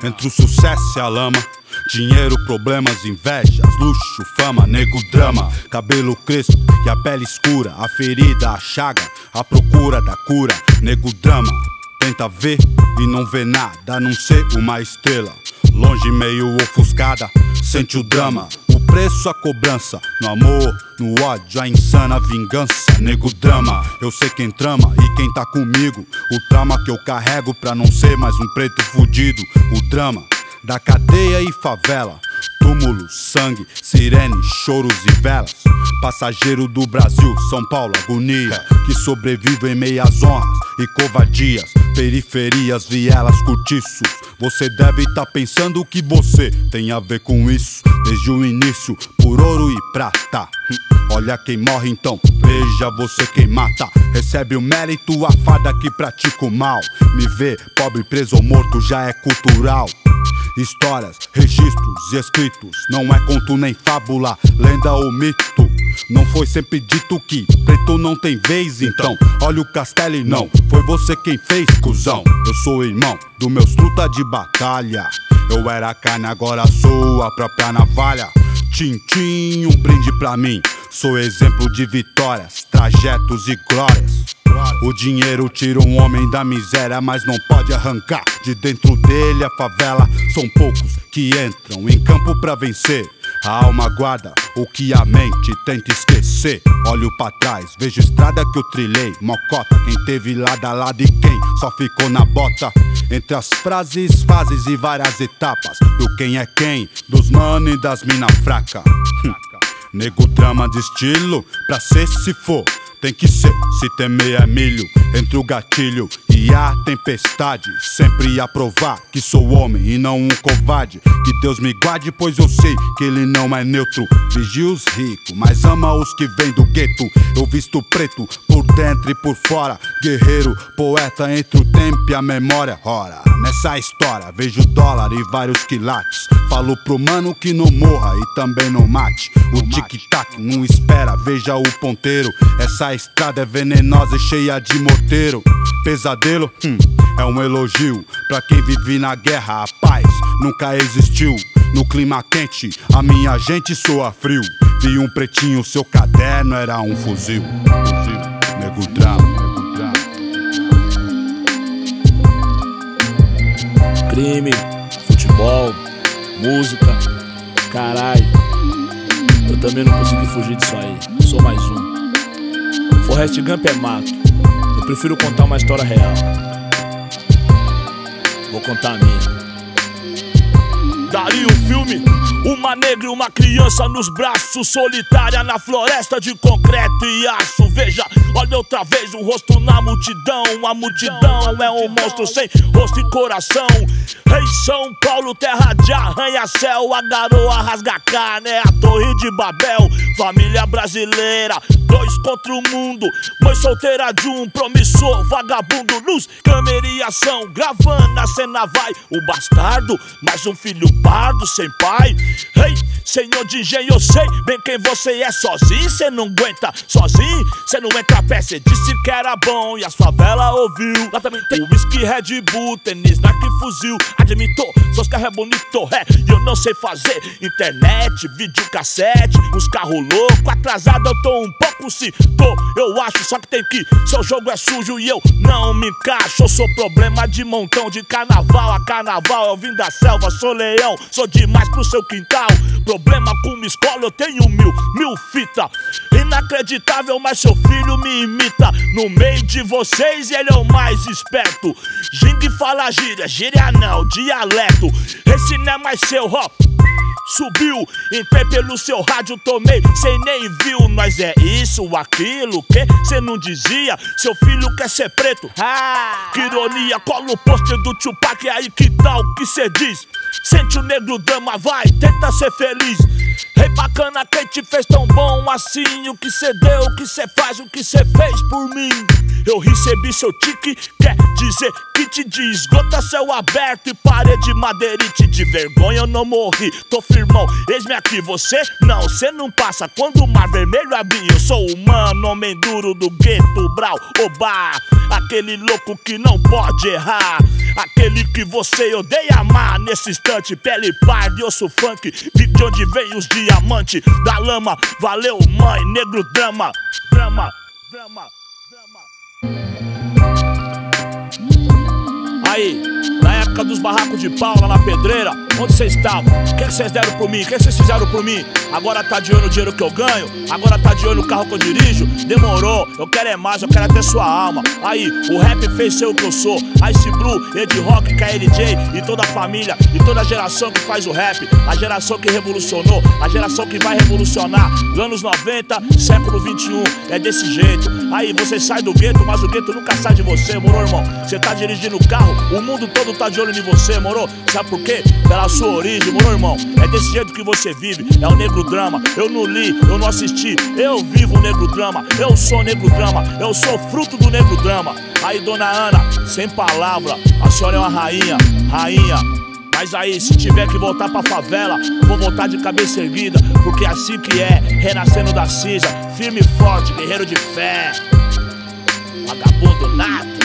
Entre o sucesso e a lama, dinheiro, problemas, invejas, luxo, fama, nego, drama. Cabelo crespo e a pele escura, a ferida, a chaga, a procura da cura, nego, drama. Tenta ver e não vê nada, a não ser uma estrela longe, meio ofuscada, sente o drama. O preço, a cobrança, no amor, no ódio, a insana vingança, nego, drama. Eu sei quem trama e quem tá comigo, o trauma que eu carrego pra não ser mais um preto fudido. O drama da cadeia e favela, túmulo, sangue, sirene, choros e velas. Passageiro do Brasil, São Paulo, agonia, que sobrevive em meias honras e covardias. Periferias, vielas, cortiços. Você deve tá pensando que você tem a ver com isso desde o início, por ouro e prata. Olha quem morre então, veja você quem mata. Recebe o mérito, a farda que pratica o mal. Me ver pobre, preso ou morto já é cultural. Histórias, registros e escritos, não é conto nem fábula, lenda ou mito. Não foi sempre dito que preto não tem vez, então olha o castelo e não foi você quem fez, cuzão. Eu sou irmão dos meus truta de batalha. Eu era carne, agora sou a própria navalha. Tintim, um brinde pra mim. Sou exemplo de vitórias, trajetos e glórias. O dinheiro tira um homem da miséria, mas não pode arrancar de dentro dele a favela. São poucos que entram em campo pra vencer. A alma guarda o que a mente tenta esquecer. Olho pra trás, vejo estrada que eu trilhei. Mocota, quem teve lado a lado e quem só ficou na bota. Entre as frases, fases e várias etapas do quem é quem, dos mano e das mina fraca. Nego, drama de estilo, pra ser se for tem que ser, se temer é milho. Entre o gatilho e a tempestade, sempre a provar que sou homem e não um covarde. Que Deus me guarde, pois eu sei que ele não é neutro. Vigia os ricos, mas ama os que vêm do gueto. Eu visto preto por dentro e por fora, guerreiro, poeta entre o tempo e a memória. Ora, nessa história vejo dólar e vários quilates. Falo pro mano que não morra e também não mate. O tic-tac não espera, veja o ponteiro. Essa estrada é venenosa e cheia de morteiro. Pesadelo, é um elogio pra quem vive na guerra. A paz nunca existiu. No clima quente, a minha gente soa frio. Vi um pretinho, seu caderno era um fuzil. Nego, drama. Crime, futebol, música, caralho. Eu também não consegui fugir disso aí, sou mais um. Forrest Gump é mato, eu prefiro contar uma história real. Vou contar a minha. Daria o filme, uma negra e uma criança nos braços, solitária na floresta de concreto e aço. Veja, olha outra vez o rosto na multidão. A multidão é um monstro sem rosto e coração. Rei São Paulo, terra de arranha-céu. A garoa rasga carne, é a torre de Babel. Família brasileira, dois contra o mundo. Mãe solteira de um promissor vagabundo. Luz, câmera e ação, gravando a cena vai. O bastardo, mais um filho pardo sem pai. Ei, senhor de engenho, eu sei bem quem você é. Sozinho cê não aguenta, sozinho cê não entra a pé. Cê disse que era bom e as favelas ouviu. Lá também tem o whisky, Red Bull, tênis, Nike, fuzil. Admitou, seus carros é bonito, e eu não sei fazer internet, videocassete, uns carros loucos. Atrasado eu tô um pouco, se tô, eu acho. Só que tem que, seu jogo é sujo e eu não me encaixo. Eu sou problema de montão, de carnaval a carnaval. Eu vim da selva, sou leão, sou demais pro seu quintal. Problema com uma escola, eu tenho mil fita. Inacreditável, mas seu filho me imita. No meio de vocês ele é o mais esperto. Gingue fala gíria, gíria não, dialeto. Esse não é mais seu, ó. Subiu, entrei pelo seu rádio, tomei, cê nem viu. Nós é isso, aquilo, que cê não dizia. Seu filho quer ser preto, que ironia. Cola o pôster do Tupac, é aí que tal que cê diz. Sente o negro drama, vai, tenta ser feliz. Rei bacana, quem te fez tão bom assim? O que cê deu, o que cê faz, o que cê fez por mim? eu recebi seu tique. Quer dizer que te desgota céu aberto e parede madeirite. De vergonha eu não morri, tô firmão, eis-me aqui. Você não, cê não passa quando o mar vermelho abrir. Eu sou humano, homem duro do gueto, brau, obá. Aquele louco que não pode errar, aquele que você odeia amar. Nesse instante, pele parda e osso funk. De onde vem os diamantes da lama. Valeu mãe, negro drama. Drama, drama, drama. Aí, na época dos barracos de pau lá na pedreira, onde vocês estavam? O que vocês deram por mim? O que vocês fizeram por mim? Agora tá de olho no dinheiro que eu ganho? Agora tá de olho no carro que eu dirijo? Demorou, eu quero é mais, eu quero até sua alma. Aí, o rap fez ser o que eu sou. Ice Blue, Ed Rock, KLJ e toda a família e toda a geração que faz o rap. A geração que revolucionou, a geração que vai revolucionar. Anos 90, século 21, é desse jeito. Aí você sai do gueto, mas o gueto nunca sai de você, moro, irmão? Você tá dirigindo o carro, o mundo todo tá de olho em você, moro? Sabe por quê? Pela sua origem, moro, irmão? É desse jeito que você vive, é o negro drama. Eu não li, eu não assisti, eu vivo o negro drama. Eu sou negro drama, eu sou fruto do negro drama. Aí, dona Ana, sem palavra, a senhora é uma rainha, rainha. Mas aí, se tiver que voltar pra favela, vou voltar de cabeça erguida, porque é assim que é, renascendo da cinza, firme e forte, guerreiro de fé. Vagabundo nato.